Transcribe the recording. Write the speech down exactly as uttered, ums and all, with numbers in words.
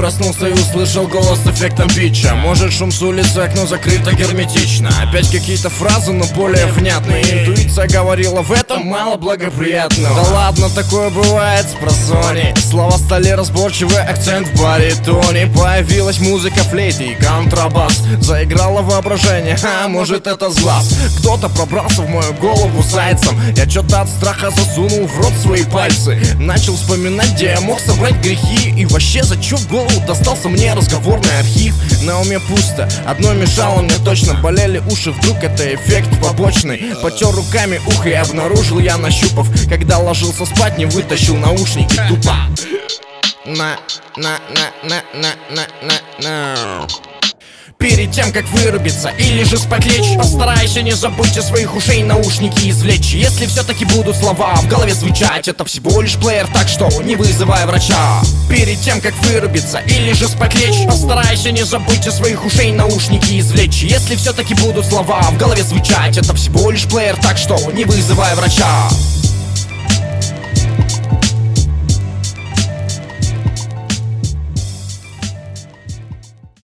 проснулся и услышал голос с эффектом питча. Может, шум с улицы, окно закрыто герметично. Опять какие-то фразы, но более внятные. Интуиция говорила, в этом мало благоприятного. Да ладно, такое бывает с просони. Слова стали разборчивый, акцент в баритоне. Появилась музыка флейты и контрабас. Заиграло воображение, а может это с глаз. Кто-то пробрался в мою голову зайцем. Я чё-то от страха засунул в рот свои пальцы. Начал вспоминать, где я мог собрать грехи. И вообще, за чё в голову достался мне разговорный архив? На уме пусто, одно мешало мне точно. Болели уши, вдруг это эффект побочный. Потер руками ухо и обнаружил я, нащупав. Когда ложился спать, не вытащил наушники тупо. На, на, на, на, на, на, на, на. Перед тем, как вырубиться или же спать лечь, постарайся не забыть из своих ушей наушники извлечь. Если все-таки будут слова в голове звучать, это всего лишь плеер, так что не вызывай врача. Перед тем, как вырубиться или же спать лечь, постарайся не забыть из своих ушей наушники извлечь. Если все-таки будут слова в голове звучать, это всего лишь плеер, так что не вызывай врача.